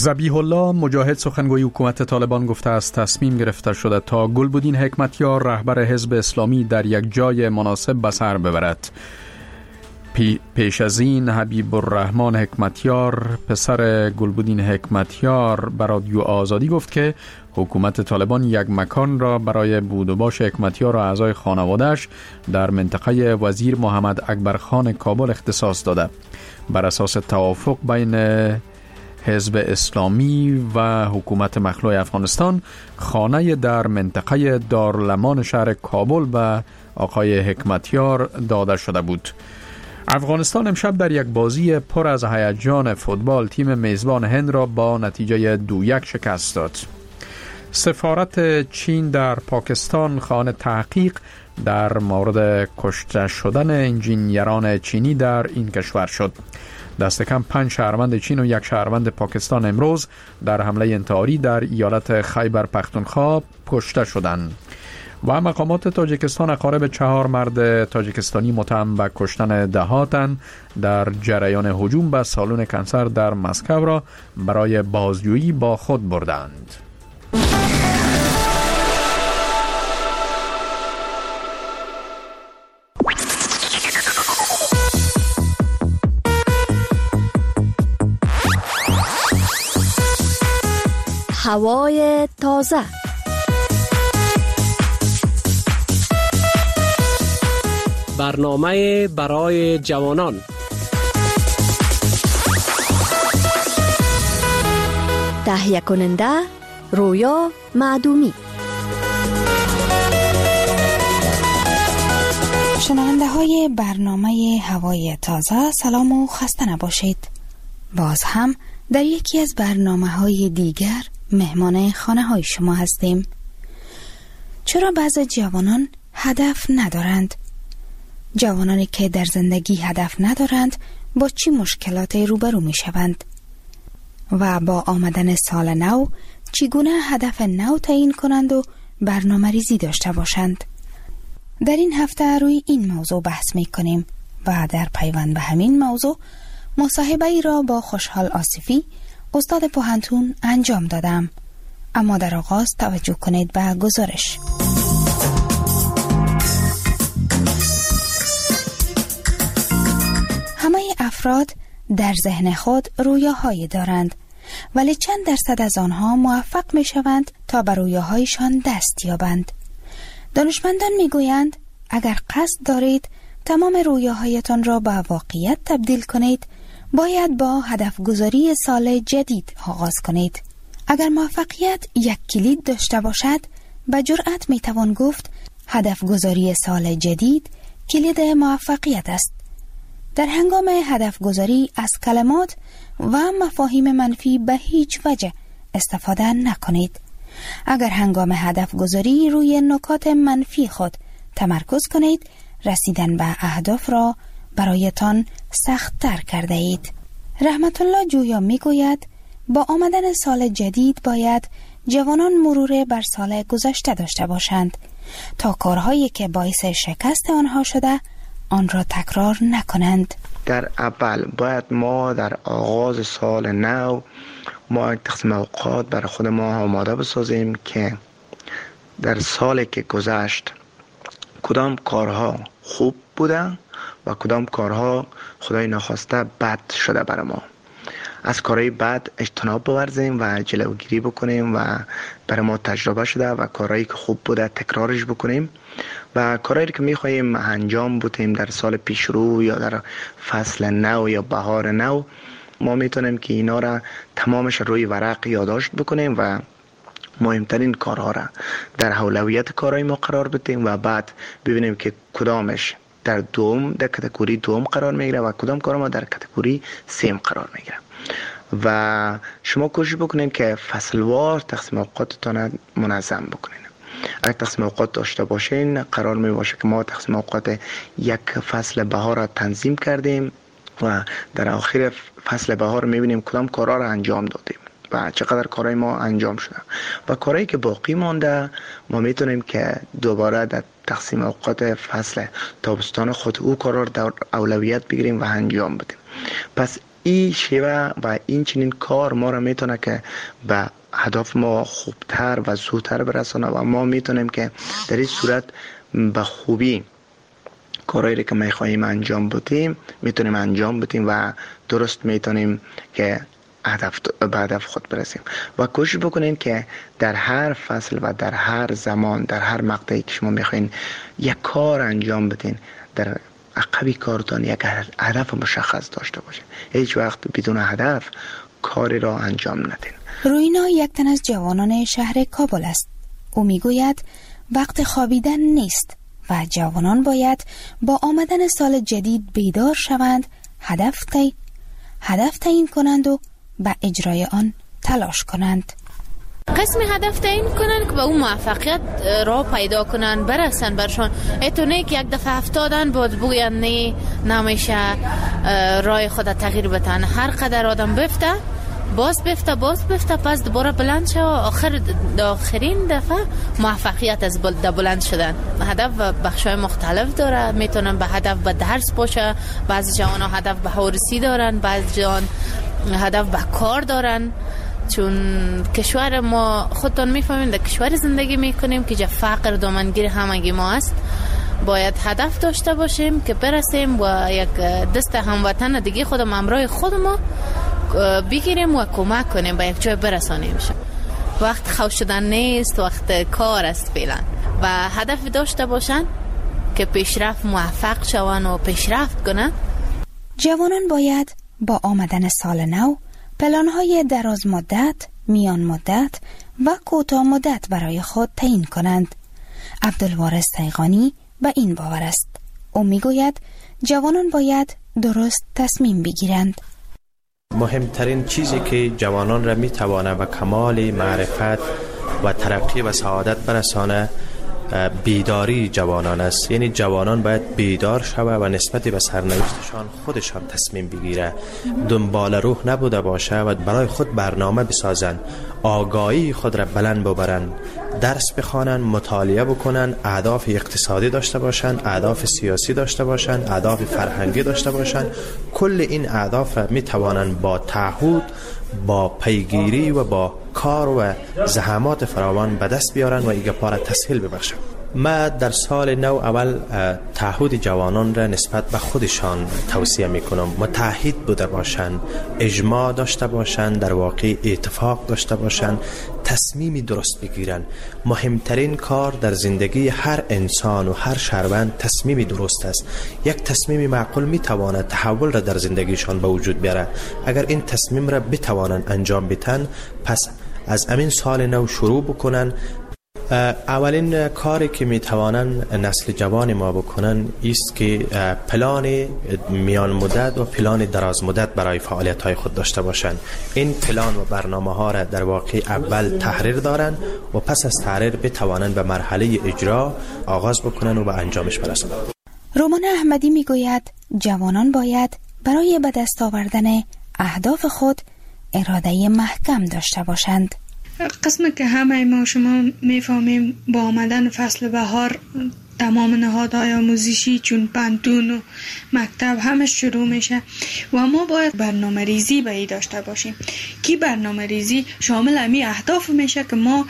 ذبیح الله مجاهد سخنگوی حکومت طالبان گفته است تصمیم گرفته شده تا گلبدین حکمتیار رهبر حزب اسلامی در یک جای مناسب به سر ببرد. پیش از این حبیب الرحمن حکمتیار پسر گلبدین حکمتیار به رادیو آزادی گفت که حکومت طالبان یک مکان را برای بود و باش حکمتیار و اعضای خانواده‌اش در منطقه وزیر محمد اکبر خان کابل اختصاص داده. بر اساس توافق بین حزب اسلامی و حکومت مخلوع افغانستان، خانه در منطقه دارالامان شهر کابل به آقای حکمتیار داده شده بود. افغانستان امشب در یک بازی پر از هیجان فوتبال تیم میزبان هند را با نتیجه 2-1 شکست داد. سفارت چین در پاکستان خواهان تحقیق در مورد کشته شدن انجینیران چینی در این کشور شد. دست کم 5 شهروند چین و 1 شهروند پاکستان امروز در حمله انتحاری در ایالت خیبر پختونخوا کشته شدند. و مقامات تاجیکستان اقارب 4 مرد تاجیکستانی متهم به کشتن دهاتن در جریان هجوم به سالن کنسر در مسکو را برای بازجویی با خود بردند. هوای تازه. برنامه برای جوانان. تهیه کننده رویا معدومی. شنونده های برنامه هوای تازه، سلام و خسته نباشید. باز هم در یکی از برنامه های دیگر مهمان خانه های شما هستیم. چرا بعضی جوانان هدف ندارند؟ جوانانی که در زندگی هدف ندارند با چی مشکلاتی روبرو می شوند؟ و با آمدن سال نو چگونه هدف نو تعیین کنند و برنامه ریزی داشته باشند؟ در این هفته روی این موضوع بحث می کنیم و در پیوند به همین موضوع مصاحبه ای را با خوشحال آصفی استاد پوهنتون انجام دادم. اما در آغاز توجه کنید به گزارش. همه افراد در ذهن خود رویاهایی دارند، ولی چند درصد از آنها موفق می شوند تا به رویاهایشان دست یابند. دانشمندان می گویند اگر قصد دارید تمام رویاهایتان را به واقعیت تبدیل کنید، باید با هدف گذاری سال جدید آغاز کنید. اگر موفقیت یک کلید داشته باشد، به جرأت می توان گفت هدف گذاری سال جدید کلید موفقیت است. در هنگام هدف گذاری از کلمات و مفاهیم منفی به هیچ وجه استفاده نکنید. اگر هنگام هدف گذاری روی نکات منفی خود تمرکز کنید، رسیدن به اهداف را برایتان سخت تر کرده اید. رحمت الله جویا می گوید با آمدن سال جدید باید جوانان مرور بر سال گذشته داشته باشند تا کارهایی که باعث شکست آنها شده آن را تکرار نکنند. در اول باید ما در آغاز سال نو ما تقسیم اوقات برای خود ما آماده بسازیم که در سالی که گذشت کدام کارها خوب بودن و کدام کارها خدای ناخواسته بد شده برای ما. از کارهای بد اجتناب بورزیم و جلوگیری بکنیم و برای ما تجربه شده و کارهایی که خوب بوده تکرارش بکنیم و کارهایی که میخواییم انجام بدیم در سال پیش رو یا در فصل نو یا بهار نو، ما میتونیم که اینا را تمامش روی ورق یادداشت بکنیم و مهمترین کارها را در اولویت کارهای ما قرار بدیم و بعد ببینیم که کدامش در کاتگوری دوم قرار میگیره و کدام کار ما در کاتگوری سیم قرار میگیره. و شما کوشش بکنین که فصلوار تقسیم اوقاتتان منظم بکنین. اگر تقسیم اوقات داشته باشین، قرار می باشه که ما تقسیم اوقات یک فصل بهار را تنظیم کردیم و در آخر فصل بهار میبینیم کدام کارها را انجام دادیم و چقدر کارهای ما انجام شده و کارهایی که باقی مانده ما میتونیم که دوباره در تقسیم اوقات فصل تابستان خود او کارها را در اولویت بگیریم و انجام بدیم. پس این شیوه و این چنین کار ما را میتونه که به هدف ما خوبتر و زودتر برسانه و ما میتونیم که در این صورت به خوبی کارهایی که میخواهیم انجام بدیم میتونیم انجام بدیم و درست میتونیم که به هدف خود برسیم. و کوشش بکنین که در هر فصل و در هر زمان در هر مقطعی که شما میخواین یک کار انجام بدین، در عقبی کارتان یک هدف مشخص داشته باشین. هیچ وقت بدون هدف کاری را انجام ندین. روینا یک تن از جوانان شهر کابل است. او میگوید وقت خوابیدن نیست و جوانان باید با آمدن سال جدید بیدار شوند، هدف تعیین کنند و به اجرای آن تلاش کنند. قسمی هدف تعیین کنن که به اون موفقیت راه پیدا کنن، برسن برشان. ایتونه که یک دفعه افتادن بود بگوین نه نمیشه راه خود تغییر بدن. هر قدر آدم باز بفته پس دوباره بلند شه و آخرین دفعه موفقیت از بلند شدن. هدف بخشای مختلف داره. میتونن به هدف به درس باشه، بعضی جوان ها هدف به هورسی دارن، بعضی جوان هدف به کار دارن. چون کشور ما خودتون میفهمین در کشور زندگی میکنیم که جا فقر دامنگیر همگی ما است. باید هدف داشته باشیم که برسیم و یک دست هموطن دیگه خودم همراه خودمو بگیریم و کمک کنیم به یک جای برسانیم. وقت خوش شدن نیست، وقت کار است فعلا. و هدف داشته باشن که پیشرفت موفق شون و پیشرفت کنن. جوانان باید با آمدن سال نو پلان‌های دراز مدت، میان مدت و کوتاه مدت برای خود تعیین کنند. عبدالوارث تیغانی به این باور است. او میگوید جوانان باید درست تصمیم بگیرند. مهمترین چیزی که جوانان را میتوانه به کمال معرفت و ترقی و سعادت برسانه بیداری جوانان است. یعنی جوانان باید بیدار شوه و نسبت به سرنوشتشان خودشان تصمیم بگیره، دنبال روح نبوده باشه و برای خود برنامه بسازن، آگاهی خود را بلند ببرن، درس بخوانن، مطالعه بکنن، اهداف اقتصادی داشته باشن، اهداف سیاسی داشته باشن، اهداف فرهنگی داشته باشن. کل این اهداف را می توانن با تعهد، با پیگیری و با کار و زحمات فراوان به دست بیارن و ایگه پاره تسهیل ببخشن. ما در سال نو اول تعهد جوانان را نسبت به خودشان توصیه میکنم. متحد بوده باشند، اجماع داشته باشند، در واقع اتفاق داشته باشند، تصمیمی درست بگیرن. مهمترین کار در زندگی هر انسان و هر شهروند تصمیمی درست است. یک تصمیم معقول میتواند تحول را در زندگیشان به وجود بیاره. اگر این تصمیم را بتوانند انجام بدن، پس از امین سال نو شروع بکنن. اولین کاری که میتوانن نسل جوان ما بکنن است که پلان میان مدت و پلان دراز مدت برای فعالیت های خود داشته باشند. این پلان و برنامه ها را در واقع اول تحریر دارن و پس از تحریر بتوانن به مرحله اجرا آغاز بکنن و به انجامش برسند. رومان احمدی میگوید جوانان باید برای به دست آوردن اهداف خود اراده محکم داشته باشند. قسمی که همه ما شما میفهمیم با آمدن فصل بهار تمام نهادهای آموزشی چون پانتون و مکتب همه شروع میشه و ما باید برنامه ریزی به ای داشته باشیم که برنامه ریزی شامل امی اهداف میشه که ما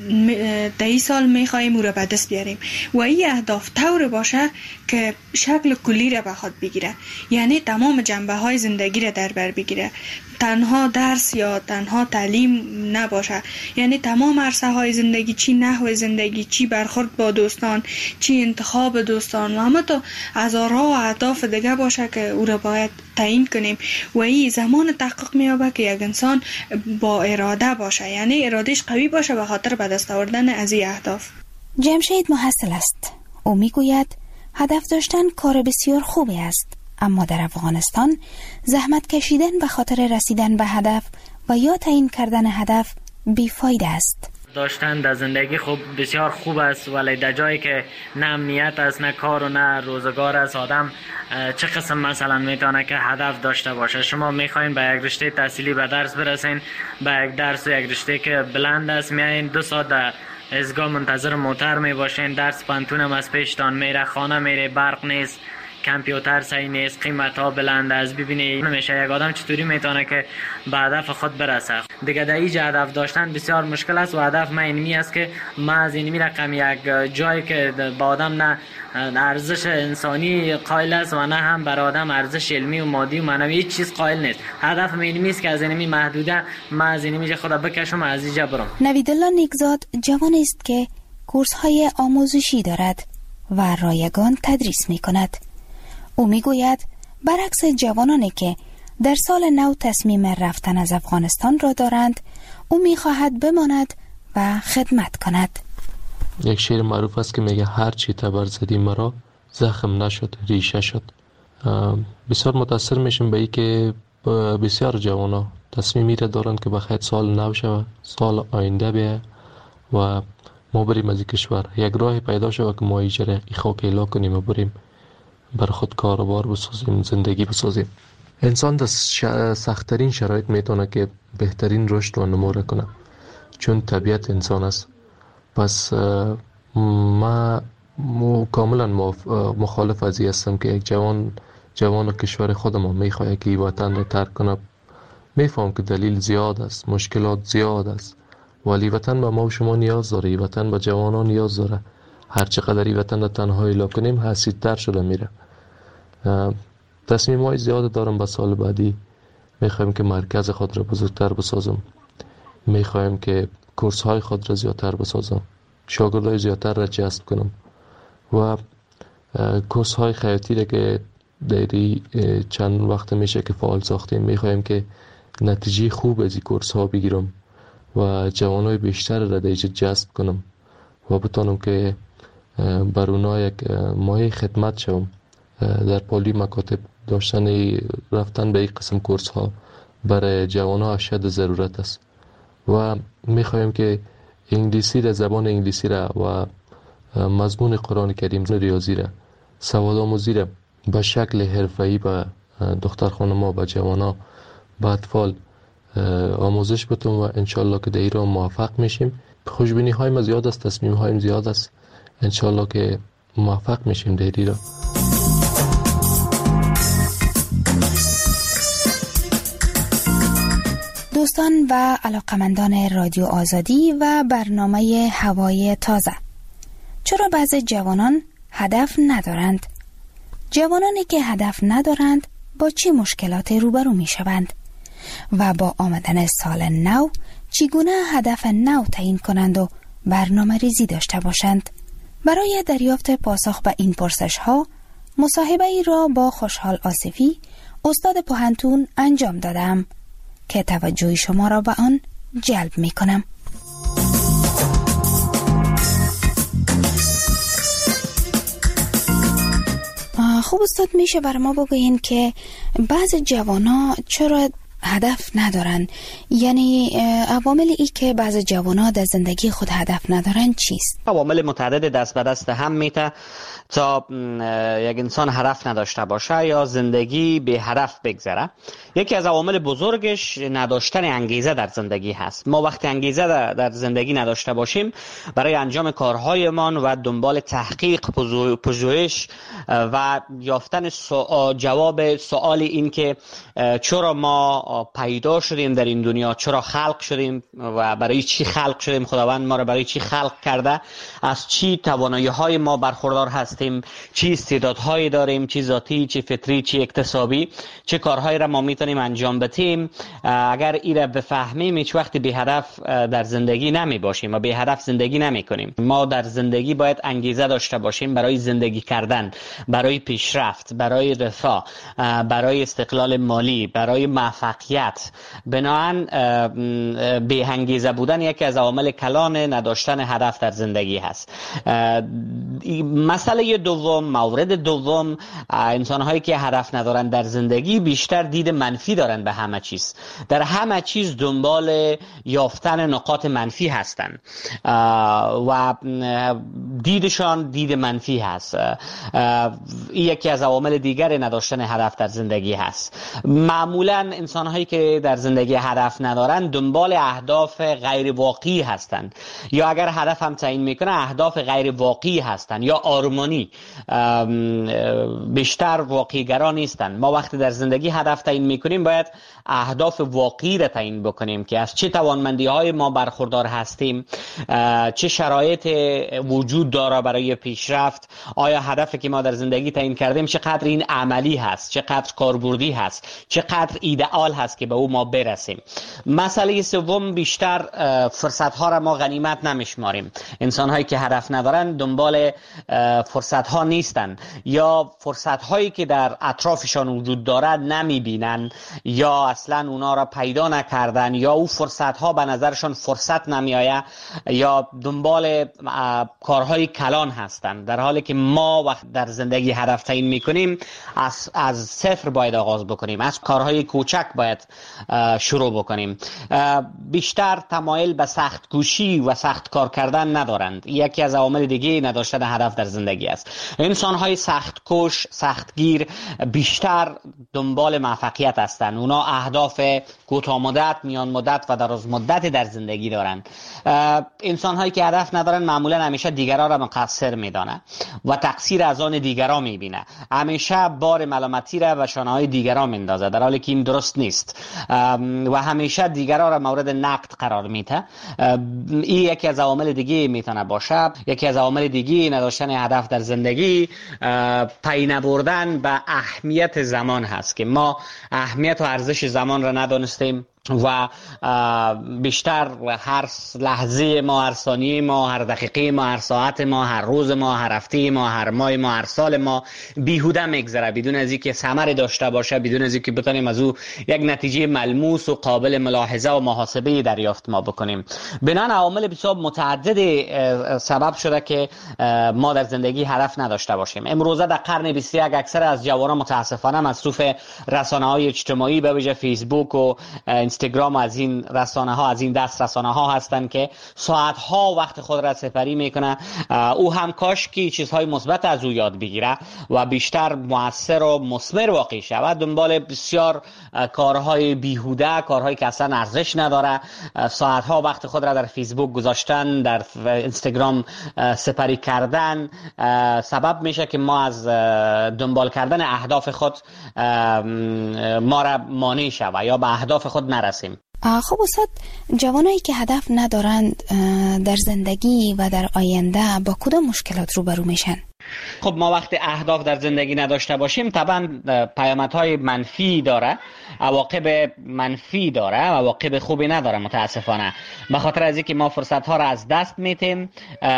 این سال میخواییم او را به دست بیاریم و این اهداف طور باشه که شکل کلی را به خود بگیره، یعنی تمام جنبه های زندگی را در بر بگیره، تنها درس یا تنها تعلیم نباشه، یعنی تمام عرصه های زندگی، چی نحو زندگی، چی برخورد با دوستان، چی انتخاب دوستان و همه تا هزارها اهداف دیگه باشه که او را باید تعیین کنیم و این زمان تحقق میابه که یک انسان با اراده باشه، یعنی ارادهش قوی باشه به خاطر به دست آوردن از این اهداف. جمشید محصل است. او میگوید هدف داشتن کار بسیار خوبی است، اما در افغانستان زحمت کشیدن به خاطر رسیدن به هدف و یا تعیین کردن هدف بیفایده است. داشتن در زندگی خوب بسیار خوب است، ولی در جایی که نه امنیت است، نه کار و نه روزگار است، آدم چه قسم مثلا میتونه که هدف داشته باشه؟ شما میخواین به یک رشته تحصیلی به درس برسین، به یک درس و یک رشته که بلند است میایین 2 ساعت در ایستگاه منتظر موتر میباشین، درس پانتون هم از پیشتان میره، خانه میره، برق نیست، کامپیوتر صحیح نیست، قیمت ها بلند است. ببینید نمیشه یک آدم چطوری میتونه که به هدف خود برسه. دیگه در اینجا هدف داشتن بسیار مشکل است و هدف من اینمی است که ما از اینمی رقم یک جایی که با آدم نه ارزش انسانی قائل است و نه هم بر آدم ارزش علمی و مادی و معنوی هیچ چیز قائل نیست. هدف من اینمی است که از اینمی محدوده ما از اینمی خدا بکشم از اینجا برم. نویدالله نیکزاد جوانی است که کورس‌های آموزشی دارد و رایگان تدریس می‌کند. او می‌گوید برعکس جوانانی که در سال نو تصمیم رفتن از افغانستان را دارند، او می‌خواهد بماند و خدمت کند. یک شعر معروف است که میگه هر چی تبر زدی مرا زخم نشد ریشه شد. بسیار متاثر میشم به این که بسیار جوانا تصمیمی را دارند که بخاطر سال نو شود، سال آینده بیه و ما بریم از کشور. یک راه پیدا شود که ما ایجره ای خاک ایلا کنیم و بریم بر خود کاروبار بسازیم، زندگی بسازیم. انسان در سخت‌ترین شرایط میتونه که بهترین رشد و نمو کنه، چون طبیعت انسان است. پس ما کاملا مخالف از این هستم که یک جوان کشور خودم میخواد که وطن را ترک کنه. میفهم که دلیل زیاد است، مشکلات زیاد است، ولی وطن به ما و شما نیاز داره، وطن به جوانان نیاز داره. هر چقدر وطن را تنها ایلا کنیم حسیدتر شده میره. تصمیم های زیاد دارم به سال بعدی. میخوایم که مرکز خود را بزرگتر بسازم، میخوایم که کورس های خود را زیادتر بسازم، شاگردای زیادتر را جذب کنم و کورس های خیاطی را که دیری چند وقت میشه که فعال ساختیم، میخوایم که نتیجه خوب از این کورس ها بگیرم و جوانای بیشتر را دیجا جذب کنم و بتانم که بر اونا یک مایه خدمت شوم. در پالی مکاتب داشتن رفتن به این قسم کورس ها برای جوان ها اشد ضرورت است و میخوایم که انگلیسی را، زبان انگلیسی را و مضمون قرآن کریم، ریاضی را، سواد آموزی را به شکل حرفه‌ای به دختر خانم‌ها و جوان ها به اطفال آموزش بتون و انشالله که در این را موفق میشیم. خوشبینی های ما زیاد است، تصمیم هایم زیاد است، انشالله که موفق میشیم در این را. دوستان و علاقمندان رادیو آزادی و برنامه هوای تازه، چرا بعضی جوانان هدف ندارند؟ جوانانی که هدف ندارند با چه مشکلات روبرو می شوند؟ و با آمدن سال نو چگونه هدف نو تعیین کنند و برنامه ریزی داشته باشند؟ برای دریافت پاسخ به این پرسش ها مصاحبه ای را با خوشحال آصفی، استاد پوهنتون انجام دادم که توجه شما را به آن جلب می کنم. خوب استاد، میشه برای ما بگوین که بعض جوانا چرا هدف ندارن؟ یعنی عوامل ای که بعض جوانا در زندگی خود هدف ندارن چیست؟ عوامل متعدد دست به دست هم میته تا یک انسان هدف نداشته باشه یا زندگی به هدف بگذره. یکی از عوامل بزرگش نداشتن انگیزه در زندگی هست. ما وقتی انگیزه در زندگی نداشته باشیم برای انجام کارهایمان و دنبال تحقیق، پژوهش و یافتن جواب سوال این که چرا ما پیدا شدیم در این دنیا، چرا خلق شدیم و برای چی خلق شدیم، خداوند ما را برای چی خلق کرده، از چی توانایی‌های ما برخوردار هستیم، چی استعدادهایی داریم، چی ذاتی، چی فطری، چی اکتسابی، چه کارهایی را ما میتونیم انجام بدیم. اگر این را بفهمیم هیچ وقت بی هدف در زندگی نمی باشیم و بی هدف زندگی نمی کنیم. ما در زندگی باید انگیزه داشته باشیم برای زندگی کردن، برای پیشرفت، برای رفاه، برای استقلال مالی، برای موفقیت. بنابراین بی انگیزه بودن یکی از عوامل کلان نداشتن هدف در زندگی هست. مسئله دوم، مورد دوم، انسان هایی که هدف ندارن در زندگی بیشتر دید منفی دارن به همه چیز. در همه چیز دنبال یافتن نقاط منفی هستن و دیدشان دید منفی هست. این یکی از عوامل دیگر نداشتن هدف در زندگی هست. معمولا انسان انسان‌هایی که در زندگی هدف ندارن دنبال اهداف غیر واقعی هستند، یا اگر هدف هم تعیین میکنه اهداف غیر واقعی هستند یا آرمانی، بیشتر واقعی‌گرا نیستند. ما وقتی در زندگی هدف تعیین میکنیم باید اهداف واقعی را تعیین بکنیم که از چه توانمندی‌های ما برخوردار هستیم، چه شرایط وجود داره برای پیشرفت، آیا هدفی که ما در زندگی تعیین کردیم چقدر این عملی هست، چقدر کاربردی هست، چقدر ایدئال هست که به او ما برسیم. مسئله سوم، بیشتر فرصت‌ها را ما غنیمت نمیشماریم. انسان‌هایی که هدف ندارن دنبال فرصت‌ها نیستن، یا فرصت‌هایی که در اطرافشان وجود دارد نمی‌بینن، یا اصلا اونا را پیدا نکردن، یا او فرصت‌ها به نظرشان فرصت نمی‌آید، یا دنبال کارهای کلان هستن، در حالی که ما وقت در زندگی هدف تعیین می‌کنیم از صفر باید آغاز بکنیم، از کارهای کوچک باید شروع بکنیم. بیشتر تمایل به سخت کوشی و سخت کار کردن ندارند. یکی از عوامل دیگه نداشتن هدف در زندگی است. انسان‌های سخت کوش، سختگیر بیشتر دنبال موفقیت هستند. اونا اهداف کوتاه مدت، میان مدت و دراز مدت در زندگی دارند. انسان‌هایی که هدف ندارن معمولا همیشه دیگران را مقصر می‌دانند و تقصیر از آن دیگران می‌بینه. همیشه بار ملامتی را و شانه‌های دیگران میندازه، در حالی که این درست نیست و همیشه دیگران را مورد نقد قرار میده. این یکی از عوامل دیگه میتونه باشه. یکی از عوامل دیگه نداشتن هدف در زندگی پی نبردن به اهمیت زمان هست که ما اهمیت و ارزش زمان را ندانستیم و بیشتر هر لحظه ما، هر ثانیه ما، هر دقیقه ما، هر ساعت ما، هر روز ما، هر هفته ما، هر ماه ما، هر سال ما بیهوده میگذره، بدون از اینکه ثمری داشته باشه، بدون از اینکه بتونیم از او یک نتیجه ملموس و قابل ملاحظه و محاسبه دریافت ما بکنیم. بنابراین عوامل بسیار متعدد سبب شده که ما در زندگی هدف نداشته باشیم. امروزه در قرن 21 اکثر از جوانان متاسفانه مصروف رسانه‌های اجتماعی به ویژه فیسبوک و اینستاگرام، از این رسانه ها، از این دست رسانه ها هستند که ساعت ها وقت خود را سپری میکنه. او هم کاش که چیزهای مثبت از او یاد بگیره و بیشتر مؤثر و مثمر واقع شود. دنبال بسیار کارهای بیهوده، کارهایی که اصلا ارزش نداره، ساعت ها وقت خود را در فیسبوک گذاشتن، در اینستاگرام سپری کردن سبب میشه که ما از دنبال کردن اهداف خود ما را مانع شود یا به اهداف خود نرسیم. خب استاد، جوانایی که هدف ندارند در زندگی و در آینده با کدام مشکلات روبرو میشن؟ خب ما وقتی اهداف در زندگی نداشته باشیم طبعا پیامدهای منفی داره، عواقب منفی داره، عواقب خوبی نداره متاسفانه. به خاطر از اینکه ما فرصت ها را از دست میتیم،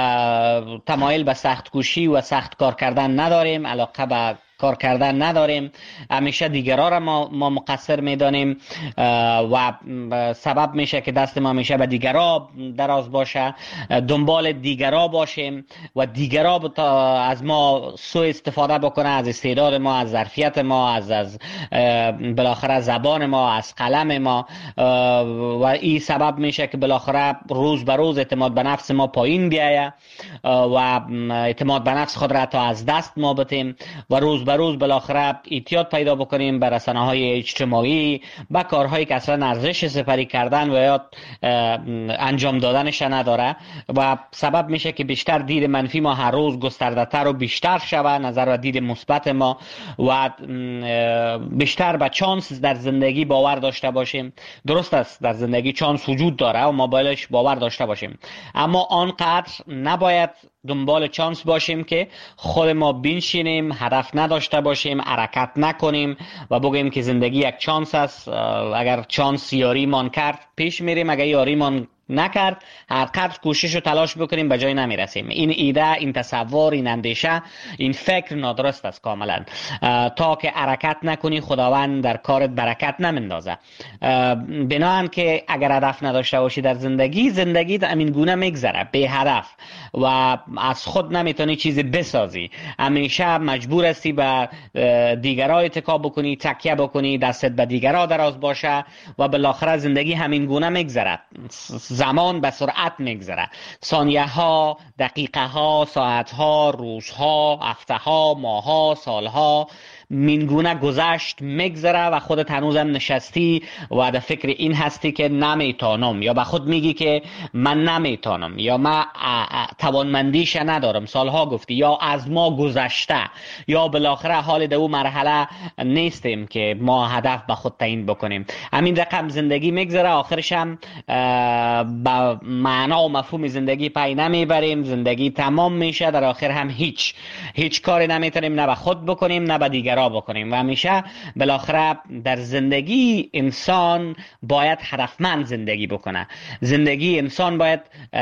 تمایل به سخت کوشی و سخت کار کردن نداریم، علاقه به کار کردن نداریم، همیشه دیگران را ما مقصر میدانیم و سبب میشه که دست ما همیشه به دیگران دراز باشه، دنبال دیگران باشیم و دیگران از ما سوء استفاده بکنه، از استعداد ما، از ظرفیت ما، از بالاخره زبان ما، از قلم ما، و این سبب میشه که بالاخره روز به روز اعتماد به نفس ما پایین بیایه و اعتماد به نفس خود را تا از دست ما بدیم و روز به روز بالاخره اعتیاد پیدا بکنیم به رسانه‌های اجتماعی، به کارهایی که اصلا ارزش سپری کردن و یا انجام دادنش نداره و سبب میشه که بیشتر دید منفی ما هر روز گسترده‌تر و بیشتر شود، نظر و دید مثبت ما و بیشتر به چانس در زندگی باور داشته باشیم. درست است در زندگی چانس وجود داره و ما بایدش باور داشته باشیم، اما آنقدر نباید دنبال چانس باشیم که خود ما بنشینیم، هدف نداشته باشیم، حرکت نکنیم و بگیم که زندگی یک چانس است، اگر چانس یاریمان کرد پیش میریم، اگر یاریمان نکرد هر قدر کوشش و تلاش بکنیم به جای نمیرسیم. این ایده، این تصور، این اندیشه، این فکر نادرست است کاملا. تا که حرکت نکنی خداوند در کارت برکت نمیندازه. بنابراین که اگر هدف نداشته باشی در زندگیت همین گونه میگذره بی هدف و از خود نمیتونی چیزی بسازی، همیشه مجبور هستی به دیگران اتکا بکنی، تکیه بکنی، دستت به دیگران دراز باشه و بالاخره زندگی همین گونه میگذره. زمان به سرعت میگذره، ثانیه ها، دقیقه ها، ساعت ها، روزها، هفته ها، ماه ها، سال ها مینگونه گذشت میگذره و خودت هنوزم نشستی و در فکر این هستی که نمیتونم، یا به خود میگی که من نمیتونم، یا من توانمندیش ندارم، سالها گفتی، یا از ما گذشته، یا بالاخره حال در اون مرحله نیستیم که ما هدف به خود تعیین بکنیم. همین رقم زندگی میگذره، آخرش هم با معنا و مفهوم زندگی پی نمیبریم، زندگی تمام میشه، در آخر هم هیچ کاری نمیتونیم نه به خود بکنیم نه به دیگرها بکنیم. و همیشه بالاخره در زندگی انسان باید هدفمند زندگی بکنه. زندگی انسان باید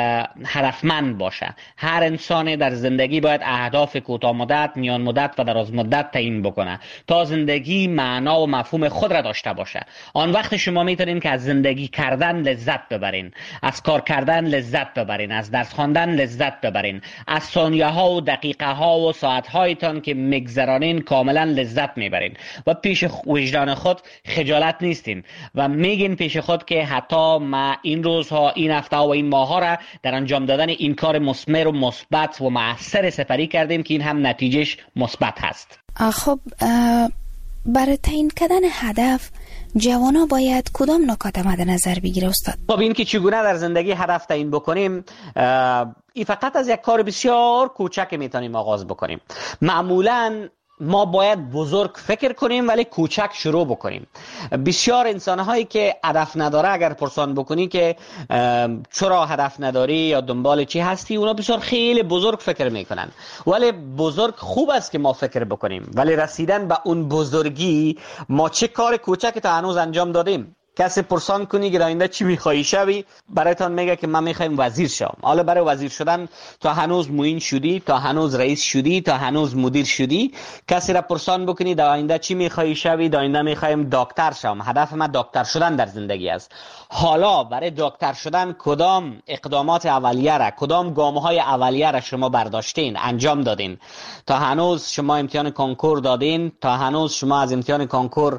هدفمند باشه. هر انسان در زندگی باید اهداف کوتاه مدت، میان مدت و دراز مدت تعیین بکنه تا زندگی معنا و مفهوم خود را داشته باشه. آن وقت شما میتونین که از زندگی کردن لذت ببرین، از کار کردن لذت ببرین، از درس خواندن لذت ببرین، از ثانیه ها و دقیقه ها و ساعت هایتان که میگذرانین کاملا لذت میبرین و پیش وجدان خود خجالت نیستین و میگین پیش خود که حتی ما این روزها، این هفته و این ماه ها را در انجام دادن این کار مثمر و مثبت و مؤثر سپری کردیم که این هم نتیجهش مثبت هست. خب برای تعیین کردن هدف جوانا باید کدام نکات مد نظر بگیره استاد؟ خب این که چگونه در زندگی هدف تعیین بکنیم، این فقط از یک کار بسیار کوچک میتونیم آغاز بکنیم. معمولاً ما باید بزرگ فکر کنیم ولی کوچک شروع بکنیم. بسیار انسان‌هایی که هدف نداره اگر پرسان بکنی که چرا هدف نداری یا دنبال چی هستی، اونا بسیار خیلی بزرگ فکر میکنن. ولی بزرگ خوب است که ما فکر بکنیم، ولی رسیدن به اون بزرگی ما چه کار کوچکی تا هنوز انجام دادیم؟ کسی پرسان کنی که آینده چی میخوایی شوی، برایتان میگه که من میخوایم وزیر شوم. حالا برای وزیر شدن تا هنوز معین شدی، تا هنوز رئیس شدی، تا هنوز مدیر شدی. کسی را پرسان بکنی در آینده چی میخوایی شوی، در آینده میخوایم دکتر شوم، هدف من دکتر شدن در زندگی است. حالا برای دکتر شدن کدام اقدامات اولیه را، کدام گام‌های اولیه را شما برداشتین، انجام دادین؟ تا هنوز شما امتحان کنکور دادین، تا هنوز شما از امتحان کنکور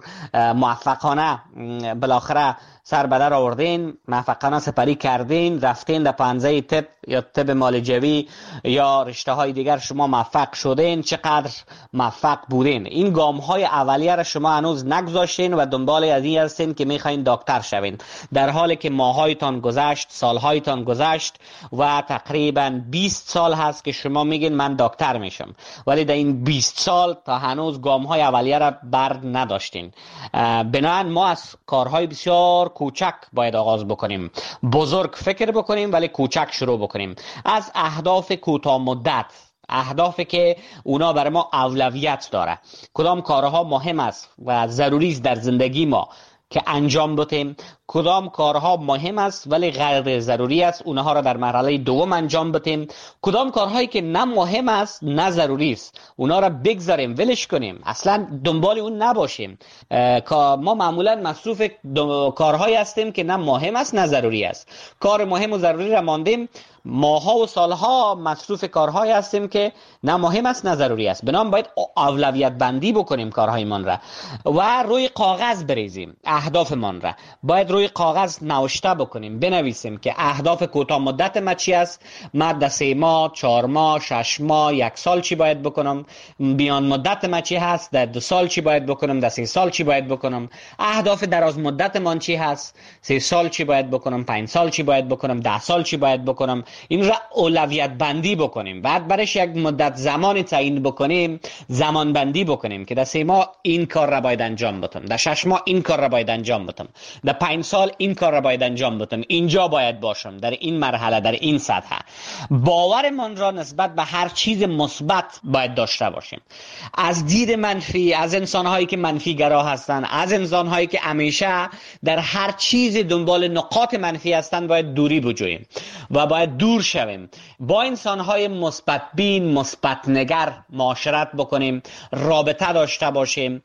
موفقانه بالاخره سر به در آوردین، موفقانه سپری کردین، رفتین در پنزه طب یا طب معالجوی یا رشته های دیگر شما موفق شدین، چقدر موفق بودین؟ این گام های اولیه را شما هنوز نگذاشتین و دنبال از این هستین که میخواین دکتر شوین، در حالی که ماهایتان گذشت، سالهایتان گذشت و تقریبا 20 سال هست که شما میگین من دکتر میشم، ولی در این 20 سال تا هنوز گام های اولیه را بر نداشتین. بنابراین ما از کارهای بسیار کوچک باید آغاز بکنیم، بزرگ فکر بکنیم ولی کوچک شروع بکنیم. از اهداف کوتاه مدت، اهدافی که اونا برای ما اولویت داره، کدام کارها مهم است و ضروری است در زندگی ما که انجام بدیم، کدام کارها مهم است ولی غیر ضروری است اونها را در مرحله دوم انجام بدیم، کدام کارهایی که نه مهم است نه ضروری است اونها را بگذاریم، ولش کنیم، اصلا دنبال اون نباشیم. ما معمولا مصروف کارهایی هستیم که نه مهم است نه ضروری است. کار مهم و ضروری را ماندیم، ماها و سالها مصروف کارهایی هستیم که نه مهم است نه ضروری است. بنابراین باید اولویت بندی بکنیم کارهایمان را و روی کاغذ بریزیم. اهدافمان را باید روی کاغذ نوشته بکنیم، بنویسیم که اهداف کوتاه مدت ما چی است، من در 3 ماه، 4 ماه، 6 ماه، 1 سال چی باید بکنم، میان مدت ما چی هست، در 2 سال چی باید بکنم، در 3 سال چی باید بکنم، اهداف دراز مدت من چی هست، 3 سال چی باید بکنم، 5 سال چی باید بکنم، 10 سال چی باید بکنم. این را اولویت بندی بکنیم. بعد برایش یک مدت زمانی تعیین بکنیم، زمان بندی بکنیم که در 3 ماه این کار را باید انجام بدم، در 6 ماه این کار را باید انجام بدم، در 5 سال این کار را باید انجام بدم، اینجا باید باشم، در این مرحله، در این سطح. باورمان را نسبت به هر چیز مثبت باید داشته باشیم. از دید منفی، از انسان‌هایی که منفی گرا هستند، از انسان‌هایی که همیشه در هر چیز دنبال نقاط منفی هستند باید دوری بجوییم و باید دور شویم. با انسان‌های مثبت بین، مثبت نگر معاشرت بکنیم، رابطه داشته باشیم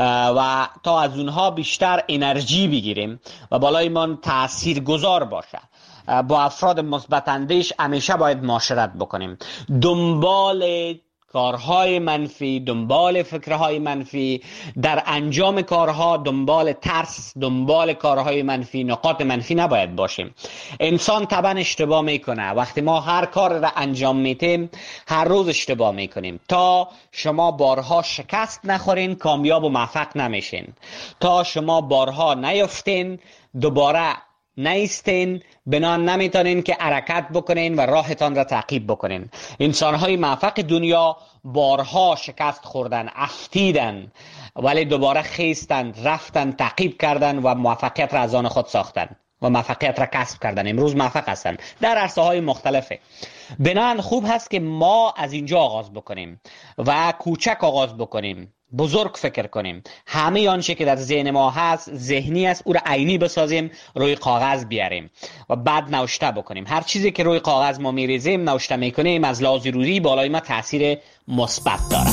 و تا از اونها بیشتر انرژی بگیریم و بالای من تأثیر گذار باشه. با افراد مثبت اندیش همیشه باید معاشرت بکنیم. دنبال کارهای منفی، دنبال فکرهای منفی، در انجام کارها دنبال ترس، دنبال کارهای منفی، نقاط منفی نباید باشیم. انسان طبعا اشتباه میکنه. وقتی ما هر کار را انجام میتیم هر روز اشتباه میکنیم. تا شما بارها شکست نخورین کامیاب و موفق نمیشین. تا شما بارها نیفتین دوباره نیستین بنان نمیتونین که حرکت بکنین و راهتان را تعقیب بکنین. انسانهای موفق دنیا بارها شکست خوردن، افتیدن، ولی دوباره خیستن، رفتن، تعقیب کردن و موفقیت را از آن خود ساختن و موفقیت را کسب کردن. امروز موفق هستن در عرصه های مختلفه. بنان خوب هست که ما از اینجا آغاز بکنیم و کوچک آغاز بکنیم، بزرگ فکر کنیم. همه آنچه که در ذهن ما هست ذهنی است، او را عینی بسازیم، روی کاغذ بیاریم و بعد نوشته بکنیم. هر چیزی که روی کاغذ ما میریزیم نوشته میکنیم از لحاظ روحی بالای ما تاثیر مثبت داره.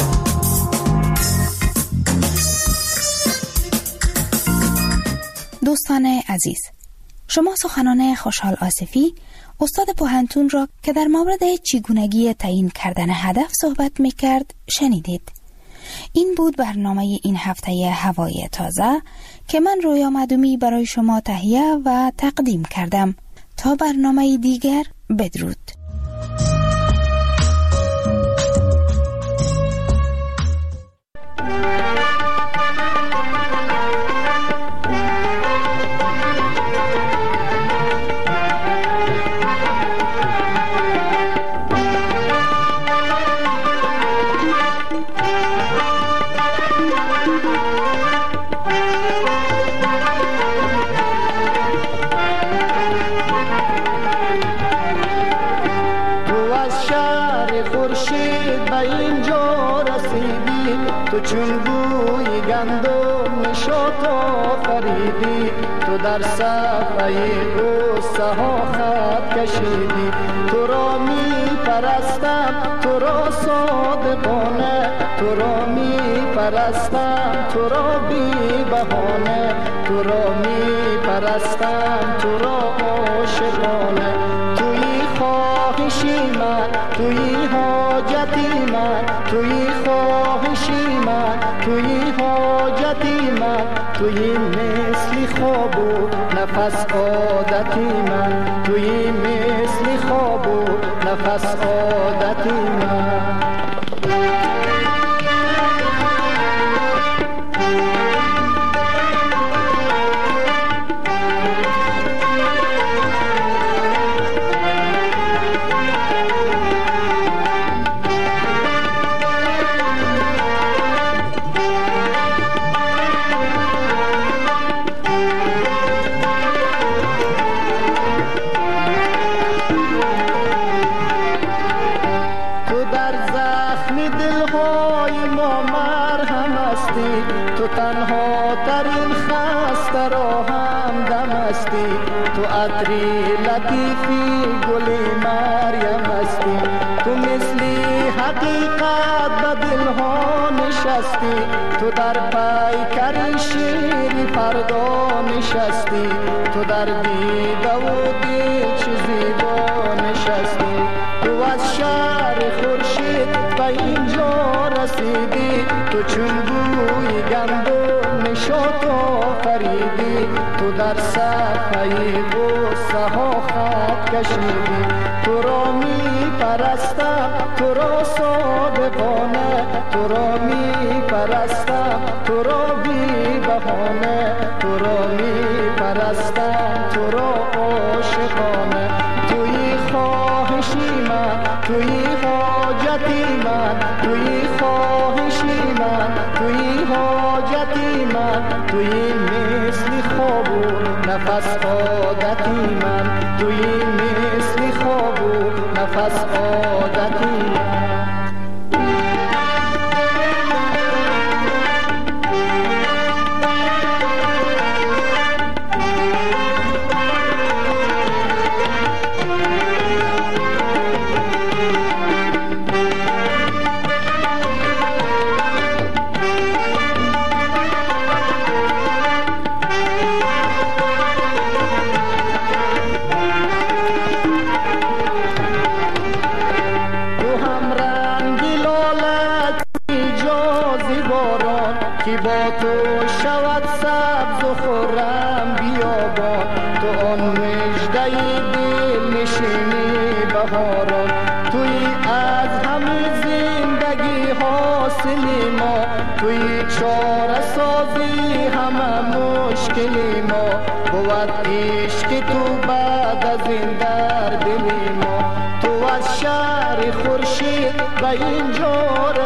دوستان عزیز، شما سخنان خوشحال آصفی استاد پوهنتون را که در مورد چگونگی تعیین کردن هدف صحبت میکرد شنیدید. این بود برنامه این هفته هوای تازه که من رویا معدومی برای شما تهیه و تقدیم کردم. تا برنامه دیگر، بدرود. چون بوی گندم نشاط آفریدی، تو در صفحه غصه ها خط کشیدی. تو را می پرستم، تو را صادقانه، تو را می پرستم، تو را بی بهانه، تو را می پرستم، تو را عاشقانه. توی خواهشی من، توی حاجتی من، توی خواهشی من، توی حاجتی من، توی مثل خواب و نفس عادتی من، توی مثل خواب و نفس عادتی من. تو تنها ترین خسته را هم دم هستی، تو عطری لطیفی گل مریم هستی. تو مثلی حقیقت به دلها نشستی، تو در پیکر شیری فردا نشستی، تو در دیده و دل چه زیبا نشستی. تو از شهر خورشید به اینجا رسیدی، تو چون بوی گندم نشاط آفریدی، تو در صفحه غصه ها خط کشیدی. تو را می پرستم، تو را صادقانه، تو را می پرستم، تو را بی بهانه، تو را می پرستم، تو را عاشقانه. توی خواهشی من، توی حاجتی من، توی خواهشی من، توی حاجتی من، توی مثل خواب و نفس عادتی من، توی مثل خواب و نفس عادتی من. که با تو شود سبز و خرم بیابان، تو آن مژده دل نشینی بهاران، توی از همه زندگی حاصل ما، توی چاره سازی همه مشکل ما، بود عشق تو بعد از این در دل ما، تو از شهر خورشید به اینجا